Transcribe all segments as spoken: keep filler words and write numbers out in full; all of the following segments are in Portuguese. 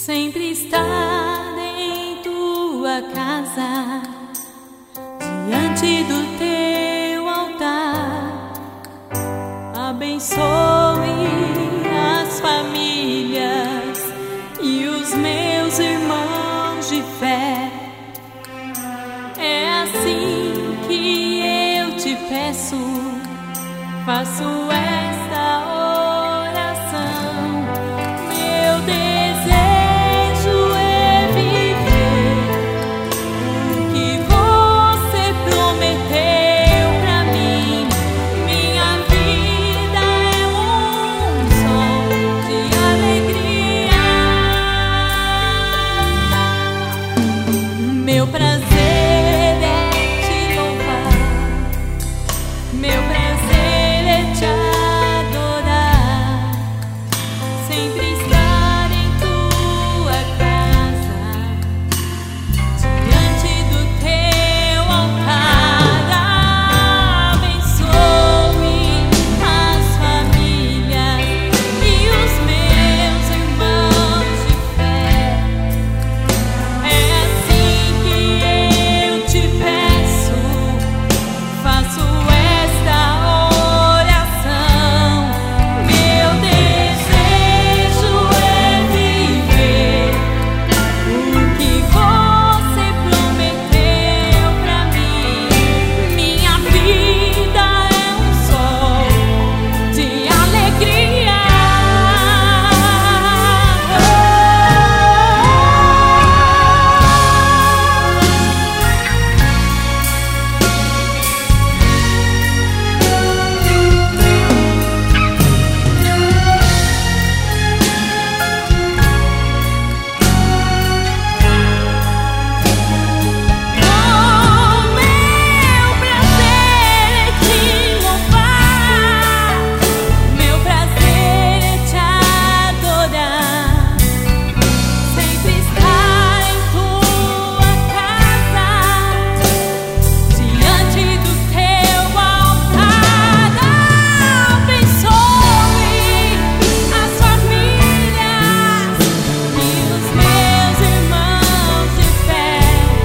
Sempre estar em tua casa, diante do teu altar. Abençoe as famílias e os meus irmãos de fé. É assim que eu te peço, faço esta oração. Meu desejo é viver o que você prometeu pra mim. Minha vida é um sol de alegria. Meu prazer é te louvar, meu prazer é te adorar, sempre estar em tua casa, diante do teu altar. Abençoe as famílias e os meus irmãos de fé. É assim que eu te peço, faço esta oração. Meu desejo é viver o que você prometeu pra mim. Minha vida é um sol de alegria. Oh, meu prazer é te louvar, meu prazer é te adorar, sempre estar em tua casa, diante do teu altar. Abençoe as famílias e os meus irmãos de fé.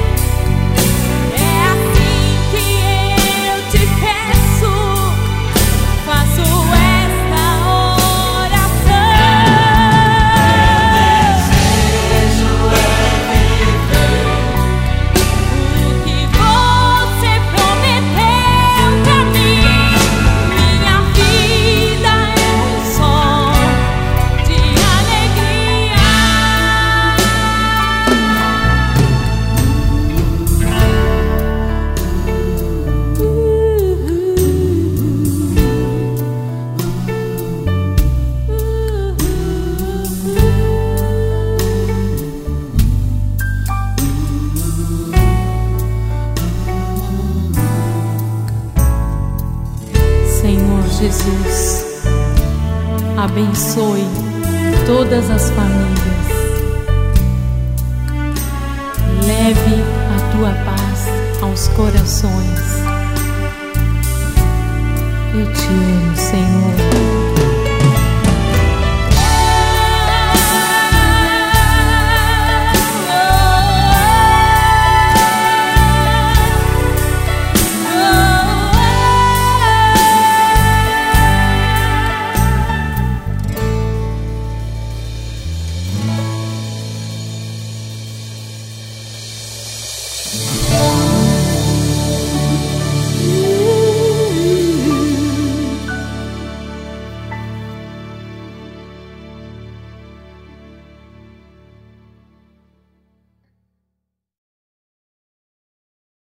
É assim que eu te peço, faço esta oração. Desejo é viver o que você prometeu pra mim. Minha vida é um sol de alegria. Senhor Jesus, abençoe todas as famílias. Leve a tua paz aos corações. Eu te amo, Senhor.